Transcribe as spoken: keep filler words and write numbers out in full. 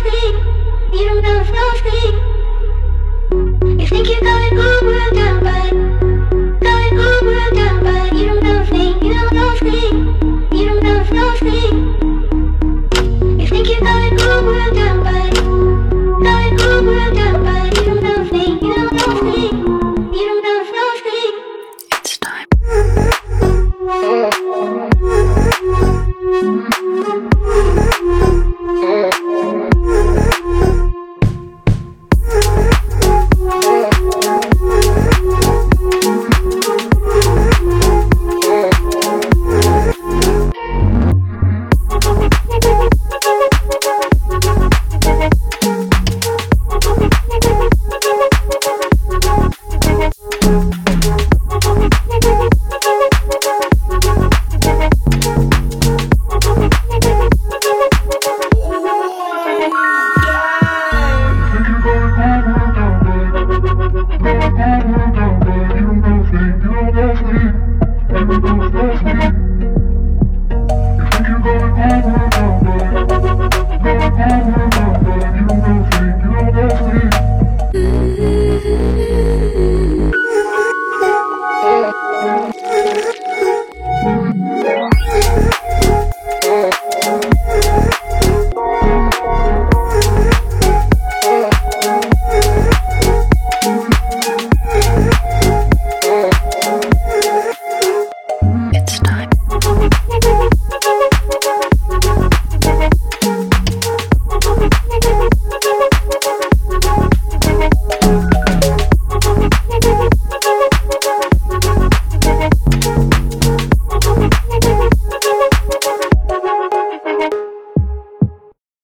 sleep. You don't know no sleep. You think you're going all world down, but going all world down, but you don't know sleep. You don't know sleep. You don't know no sleep. You think you're going all world down, but going all world down, but you don't know sleep. You don't know sleep. You don't know no sleep. It's time. You don't know, you don't know, you don't know, you don't know, you don't know,